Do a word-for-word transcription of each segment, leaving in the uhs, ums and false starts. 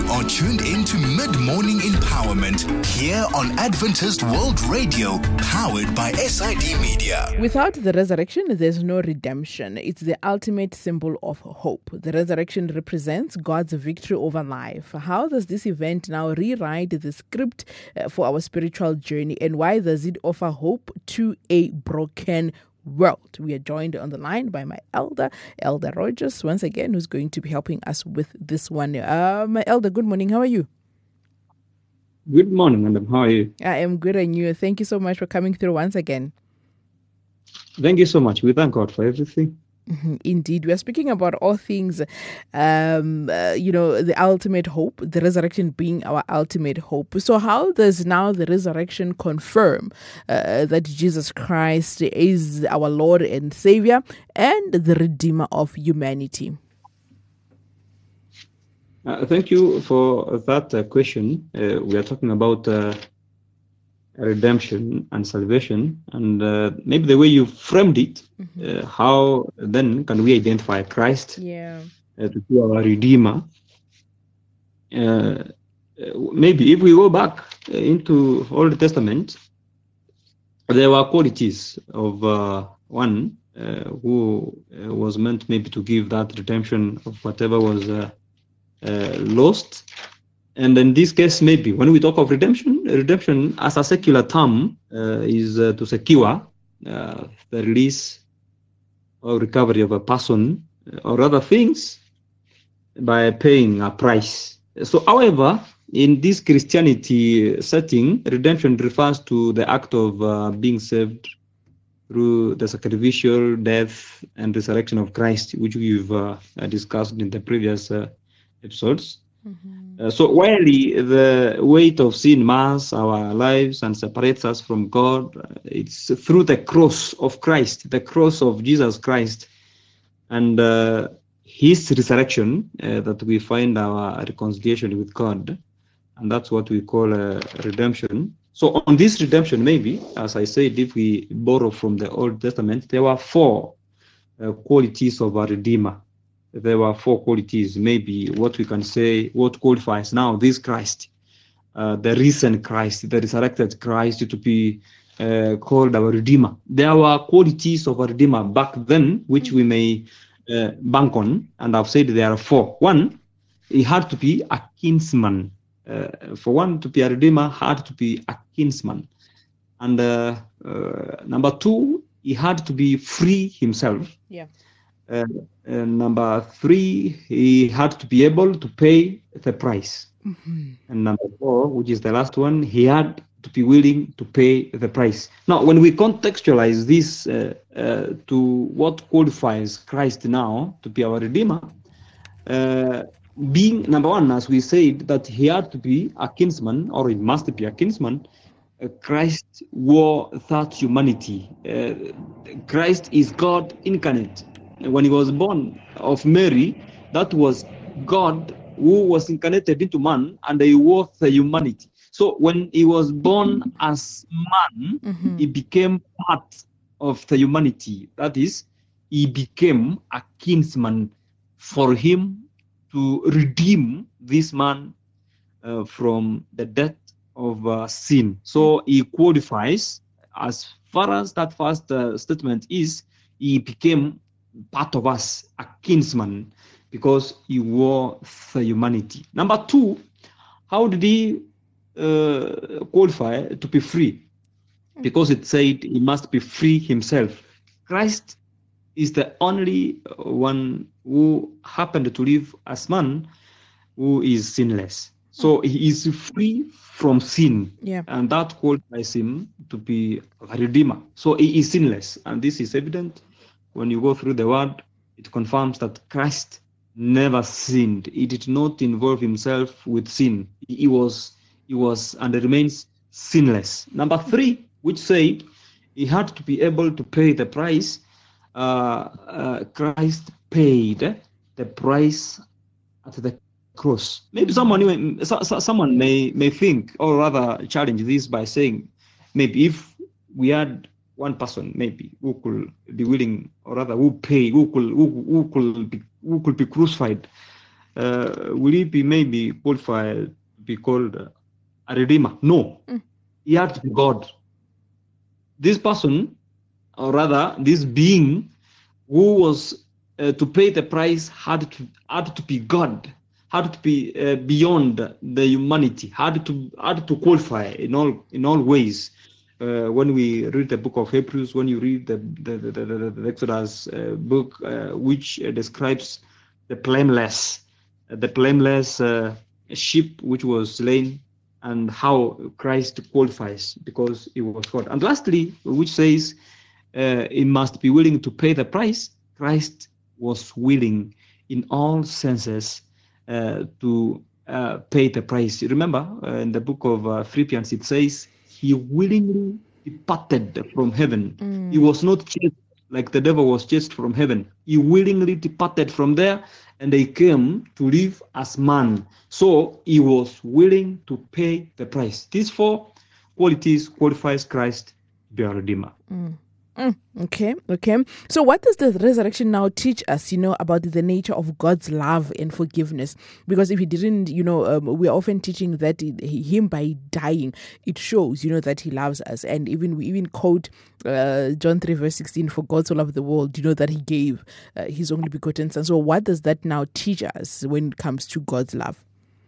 are tuned in to Mid-Morning Empowerment here on Adventist World Radio, powered by S I D Media. Without the resurrection, there's no redemption. It's the ultimate symbol of hope. The resurrection represents God's victory over life. How does this event now rewrite the script uh, for our spiritual journey, and why does it offer hope to a broken world? We are joined on the line by my elder, Elder Rogers, once again, who's going to be helping us with this one. Uh, my elder, good morning. How are you? Good morning, madam. How are you? I am good, and you? Thank you so much for coming through once again. Thank you so much. We thank God for everything. Mm-hmm. Indeed. We are speaking about all things, um, uh, you know, the ultimate hope, the resurrection being our ultimate hope. So how does now the resurrection confirm uh, that Jesus Christ is our Lord and Savior and the Redeemer of humanity? Uh, thank you for that uh, question. Uh, we are talking about uh, redemption and salvation, and uh, maybe the way you framed it, mm-hmm. uh, how then can we identify Christ yeah. uh, to be our Redeemer? Uh, maybe if we go back into Old Testament, there were qualities of uh, one uh, who uh, was meant maybe to give that redemption of whatever was uh, uh, lost. And in this case, maybe when we talk of redemption, redemption as a secular term uh, is uh, to secure uh, the release or recovery of a person or other things by paying a price. So, however, in this Christianity setting, redemption refers to the act of uh, being saved through the sacrificial death and resurrection of Christ, which we've uh, discussed in the previous uh, episodes. Mm-hmm. Uh, so while the weight of sin mars our lives and separates us from God, it's through the cross of Christ, the cross of Jesus Christ, and uh, His resurrection uh, that we find our reconciliation with God, and that's what we call uh, redemption. So on this redemption, maybe, as I said, if we borrow from the Old Testament, there were four uh, qualities of a Redeemer. There were four qualities, maybe what we can say, what qualifies now this Christ, uh, the risen Christ, the resurrected Christ, to be uh, called our Redeemer. There were qualities of a Redeemer back then, which we may uh, bank on, and I've said there are four. One, he had to be a kinsman. Uh, for one to be a Redeemer, had to be a kinsman. And uh, uh, number two, he had to be free himself. Yeah. Uh, uh, number three, he had to be able to pay the price. Mm-hmm. And number four, which is the last one, he had to be willing to pay the price. Now, when we contextualize this uh, uh, to what qualifies Christ now to be our Redeemer, uh, being number one, as we said, that he had to be a kinsman, or he must be a kinsman. Uh, Christ wore that humanity. Uh, Christ is God incarnate. When he was born of Mary, that was God who was incarnated into man, and he wore the humanity. So when he was born as man, mm-hmm. he became part of the humanity. That is, he became a kinsman for him to redeem this man uh, from the death of uh, sin. So he qualifies, as far as that first uh, statement is, he became part of us, a kinsman, because he wore the humanity. Number two, how did he uh, qualify to be free? Because it said he must be free himself. Christ is the only one who happened to live as man who is sinless. So he is free from sin, yeah. and that qualifies him to be a Redeemer. So he is sinless, and this is evident. When you go through the word, it confirms that Christ never sinned. He did not involve himself with sin. He was, he was and remains sinless. Number three, which said he had to be able to pay the price. Uh, uh, Christ paid the price at the cross. Maybe someone, someone may may think, or rather challenge this by saying, maybe if we had one person maybe who could be willing, or rather who pay, who could who, who could be who could be crucified uh, will he be maybe qualified to be called a redeemer? No. Mm. He had to be God. This person, or rather, this being who was uh, to pay the price had to had to be God, had to be uh, beyond the humanity, had to had to qualify in all in all ways. Uh, when we read the book of Hebrews, when you read the the, the, the, the Exodus uh, book, uh, which uh, describes the blameless, uh, the blameless uh, sheep which was slain, and how Christ qualifies because he was God. And lastly, which says uh, he must be willing to pay the price. Christ was willing in all senses uh, to uh, pay the price. Remember, uh, in the book of uh, Philippians, it says, he willingly departed from heaven. Mm. He was not chased like the devil was chased from heaven. He willingly departed from there, and they came to live as man. So he was willing to pay the price. These four qualities qualifies Christ to be a redeemer. Mm. Mm, okay, okay. So what does the resurrection now teach us, you know, about the nature of God's love and forgiveness? Because if he didn't, you know, um, we're often teaching that he, him by dying, it shows, you know, that he loves us. And even we even quote uh, John three verse sixteen, for God so loved the world, you know, that he gave uh, his only begotten son. So what does that now teach us when it comes to God's love?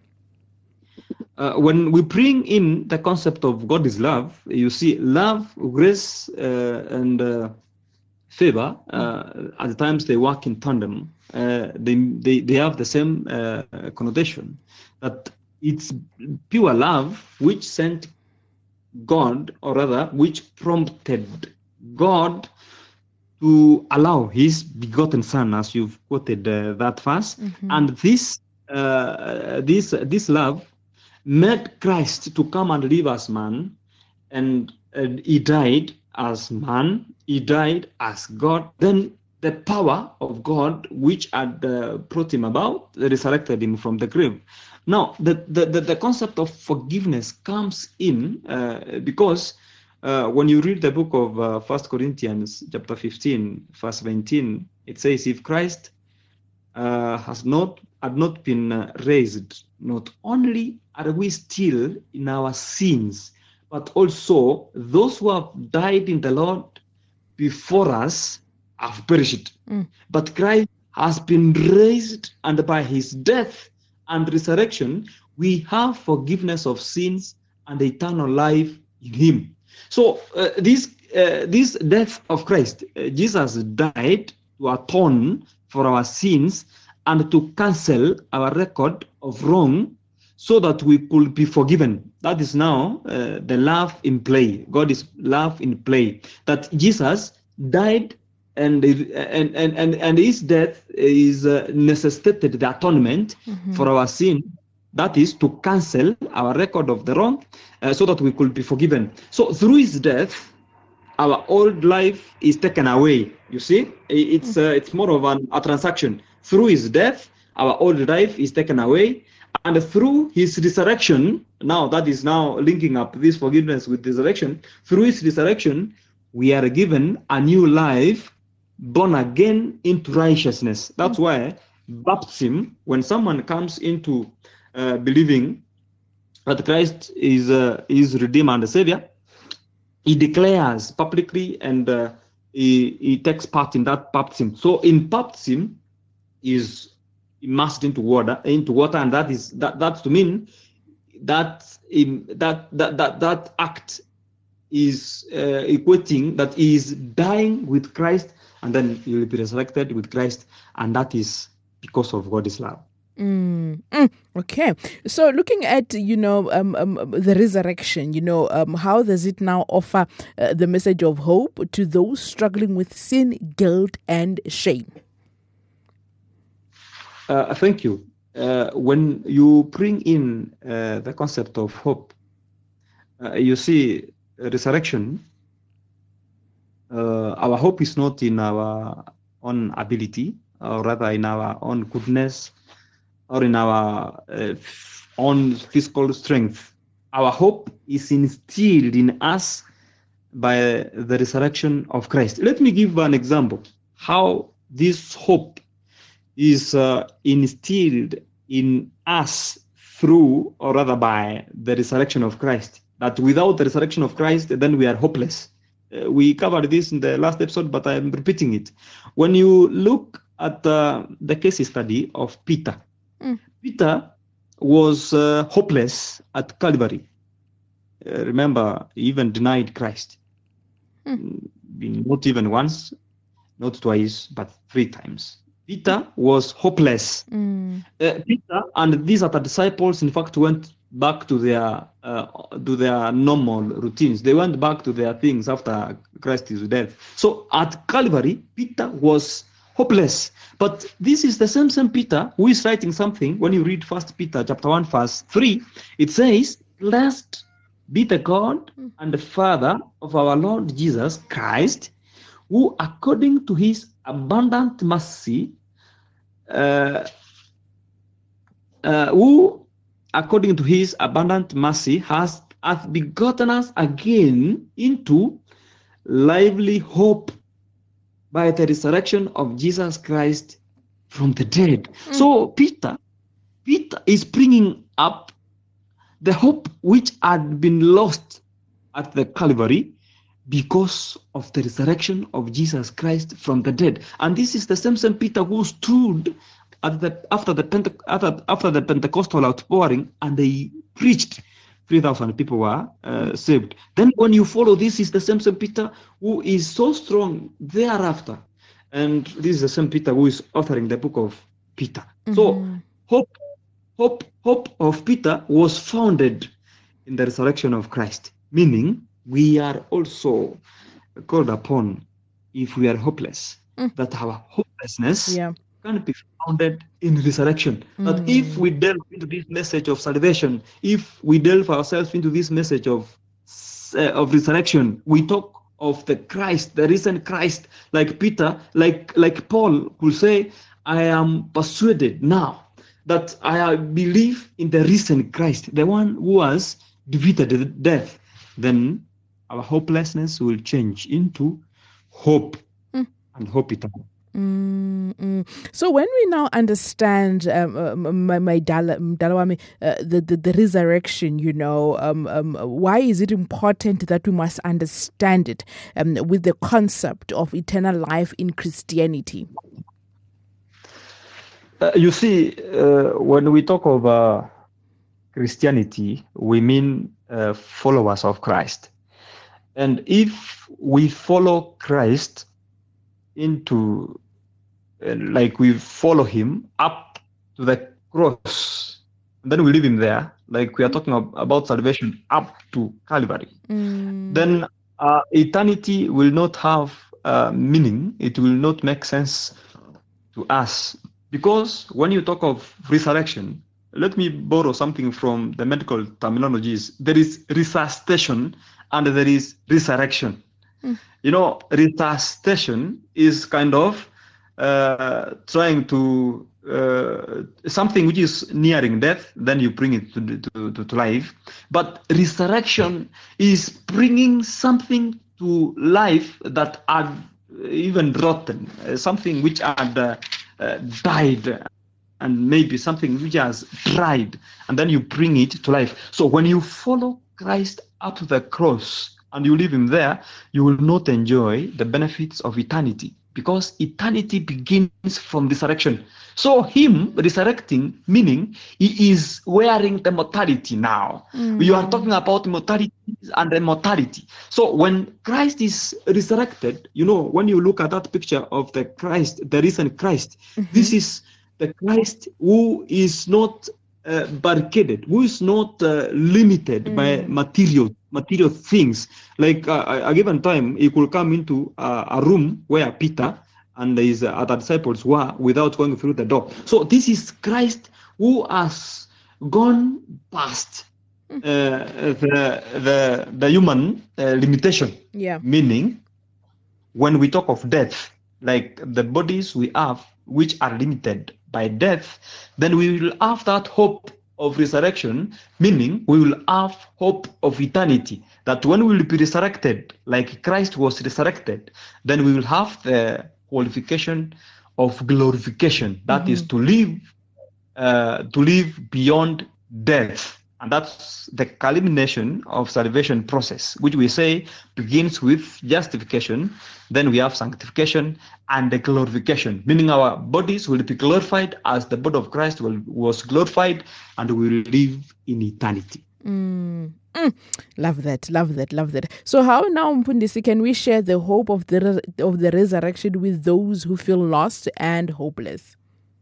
Uh, when we bring in the concept of God is love, you see love, grace, uh, and uh, favor, uh, at times they work in tandem. Uh, they, they, they have the same uh, connotation, that it's pure love which sent God, or rather, which prompted God to allow his begotten son, as you've quoted uh, that verse. Mm-hmm. And this, uh, this, this love made Christ to come and live as man, and, and he died as man, he died as God. Then the power of God, which had uh, brought him about, resurrected him from the grave. Now, the, the, the, the concept of forgiveness comes in uh, because uh, when you read the book of uh, First Corinthians chapter fifteen, verse nineteen, it says, if Christ uh, has not had not been uh, raised, not only are we still in our sins, but also those who have died in the Lord before us have perished. Mm. But Christ has been raised, and by his death and resurrection, we have forgiveness of sins and eternal life in him. So uh, this, uh, this death of Christ, uh, Jesus died to atone for our sins and to cancel our record of wrong, so that we could be forgiven. That is now uh, the love in play. God is love in play. That Jesus died, and and and and, and his death is uh, necessitated the atonement mm-hmm. for our sin. That is to cancel our record of the wrong, uh, so that we could be forgiven. So through his death, our old life is taken away. You see, it's uh, it's more of an, a transaction. Through his death, our old life is taken away. And through his resurrection, now that is now linking up this forgiveness with resurrection, through his resurrection, we are given a new life, born again into righteousness. That's why baptism, when someone comes into uh, believing that Christ is uh, is Redeemer and Savior, he declares publicly, and uh, he, he takes part in that baptism. So in baptism is immersed into water, into water, and that is that. That's to mean that in, that, that that that act is uh, equating that he is dying with Christ, and then he will be resurrected with Christ, and that is because of God's love. Mm, mm, okay, so looking at you know um, um, the resurrection, you know um, how does it now offer uh, the message of hope to those struggling with sin, guilt, and shame? Uh, thank you. Uh, when you bring in uh, the concept of hope, uh, you see resurrection. Uh, our hope is not in our own ability, or rather in our own goodness, or in our uh, own physical strength. Our hope is instilled in us by the resurrection of Christ. Let me give an example how this hope is uh, instilled in us through, or rather by, the resurrection of Christ. That without the resurrection of Christ, then we are hopeless. Uh, we covered this in the last episode, but I'm repeating it. When you look at uh, the case study of Peter, mm. Peter was uh, hopeless at Calvary. Uh, remember, he even denied Christ. Mm. Not even once, not twice, but three times. Peter was hopeless. Mm. Uh, Peter and these other disciples, in fact, went back to their uh, to their normal routines. They went back to their things after Christ's death. So at Calvary, Peter was hopeless. But this is the same same Peter who is writing something. When you read First Peter chapter one, verse three, it says, "Blessed be the God and the Father of our Lord Jesus Christ, who according to his abundant mercy, uh, uh, who according to his abundant mercy has hath begotten us again into lively hope by the resurrection of Jesus Christ from the dead." Mm. So Peter, Peter is bringing up the hope which had been lost at the Calvary because of the resurrection of Jesus Christ from the dead. And this is the same same Peter who stood at the after the Pente- after, after the Pentecostal outpouring, and they preached. three thousand people were uh, saved. Then when you follow, this is the same same Peter who is so strong thereafter. And this is the same Peter who is authoring the book of Peter. Mm-hmm. So hope, hope, hope of Peter was founded in the resurrection of Christ, meaning we are also called upon, if we are hopeless, mm. that our hopelessness yeah. can be founded in resurrection. Mm. That if we delve into this message of salvation, if we delve ourselves into this message of uh, of resurrection, we talk of the Christ, the risen Christ, like Peter, like like Paul will say, "I am persuaded now that I believe in the risen Christ, the one who has defeated death." Then our hopelessness will change into hope, mm. and hope eternal. Mm-hmm. So when we now understand, um, uh, my, my Dalawami, uh, the, the the resurrection, you know, um, um, why is it important that we must understand it um, with the concept of eternal life in Christianity? Uh, you see, uh, when we talk of uh, Christianity, we mean uh, followers of Christ. And if we follow Christ into, uh, like we follow him up to the cross, and then we leave him there, like we are talking of, about salvation up to Calvary, mm. then uh, eternity will not have uh, meaning. It will not make sense to us. Because when you talk of resurrection, let me borrow something from the medical terminologies. There is resuscitation and there is resurrection. Mm. You know, resuscitation is kind of uh, trying to, uh, something which is nearing death, then you bring it to, to, to, to life. But resurrection is bringing something to life that had even rotten, uh, something which had uh, uh, died, and maybe something which has dried, and then you bring it to life. So when you follow Christ up to the cross and you leave him there, you will not enjoy the benefits of eternity, because eternity begins from resurrection. So him resurrecting, meaning he is wearing the mortality now. Mm. You are talking about mortality and immortality. So when Christ is resurrected, you know, when you look at that picture of the Christ, the risen Christ, mm-hmm. this is the Christ who is not uh, barricaded, who is not uh, limited mm. by material material things. Like uh, a given time, he could come into uh, a room where Peter and his other disciples were without going through the door. So this is Christ who has gone past uh, the, the the human uh, limitation. Yeah. Meaning, when we talk of death, like the bodies we have, which are limited by death, then we will have that hope of resurrection, meaning we will have hope of eternity, that when we will be resurrected, like Christ was resurrected, then we will have the qualification of glorification, that mm-hmm. is to live uh, to live beyond death. And that's the culmination of salvation process, which we say begins with justification, then we have sanctification and the glorification, meaning our bodies will be glorified as the body of Christ will, was glorified, and we will live in eternity. Mm. Mm. Love that, love that, love that. So how now, Mpundisi, can we share the hope of the of the resurrection with those who feel lost and hopeless?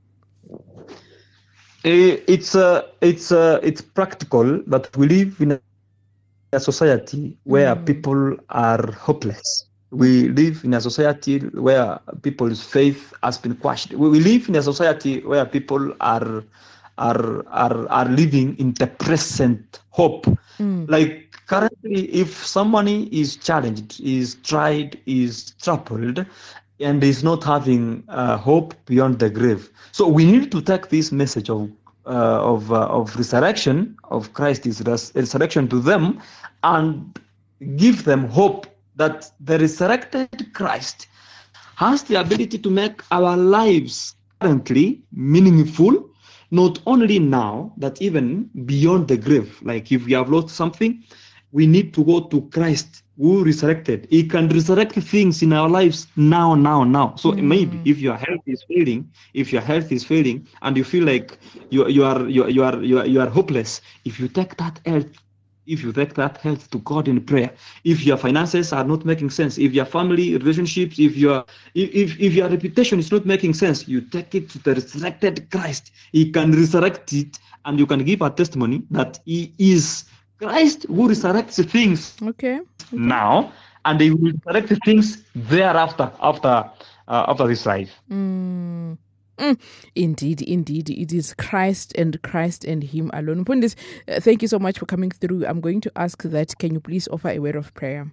It's uh, it's uh, it's practical that we live in a society where mm. people are hopeless. We live in a society where people's faith has been quashed. We, we live in a society where people are are are are living in the present hope. Mm. Like currently, if someone is challenged, is tried, is troubled, and is not having uh, hope beyond the grave. So we need to take this message of uh, of uh, of resurrection of Christ's res- resurrection to them, and give them hope that the resurrected Christ has the ability to make our lives currently meaningful, not only now, that even beyond the grave. Like if we have lost something, we need to go to Christ who resurrected. He can resurrect things in our lives now, now, now. So mm. maybe if your health is failing, if your health is failing, and you feel like you you are you, you are you are you are hopeless, if you take that health, if you take that health to God in prayer, if your finances are not making sense, if your family relationships, if your if if your reputation is not making sense, you take it to the resurrected Christ. He can resurrect it, and you can give a testimony that He is Christ who resurrects things okay. okay. now, and He will resurrect things thereafter, after uh, after this life. Mm. Mm. Indeed, indeed, it is Christ and Christ and Him alone. Mpundisi, uh, thank you so much for coming through. I'm going to ask that, can you please offer a word of prayer?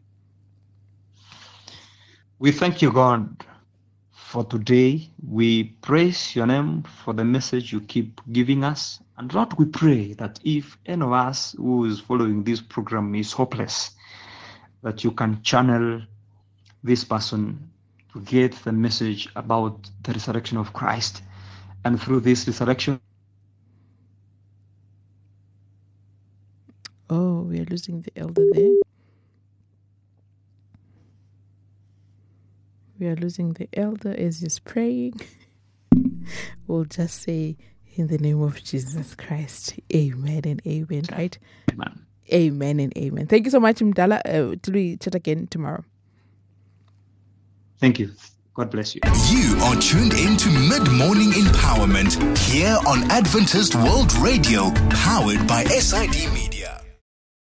We thank you, God, for today. We praise your name for the message you keep giving us. And Lord, we pray that if any of us who is following this program is hopeless, that you can channel this person to get the message about the resurrection of Christ. And through this resurrection, oh, we are losing the elder there. We are losing the elder as he's praying. We'll just say, in the name of Jesus Christ, amen and amen, right? Amen. Amen and amen. Thank you so much, Mdala. Uh, till we chat again tomorrow. Thank you. God bless you. You are tuned in to Mid-Morning Empowerment here on Adventist World Radio, powered by S I D Media.